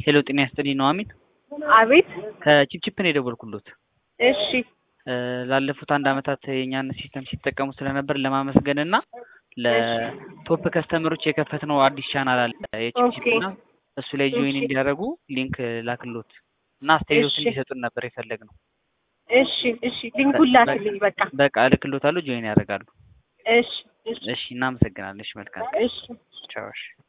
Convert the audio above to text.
ሄሎ ጤና ይስጥልኝ ነው አሚን አቤት ከቺፕቺፕ ነው የደወልኩሎት እሺ ላለፉት አንድ አመታት የኛን ሲስተም ሲጠቀሙ ስለነበር ለማመስገንና ለቶፕ ከስተመሮች የከፈትነው አዲስ ቻናል አለ የቺፕቺፕና እሱ ላይ ጆይን እንዲያደርጉ ሊንክ ላክሎት እና አስተያየት እንዲሰጡን ነበር የፈለግነው እሺ ሊንኩን ላክልኝ በቃ ልክሎታለሁ ጆይን ያደርጋሉ እሺ እናመሰግናለን መልካም እሺ ቻው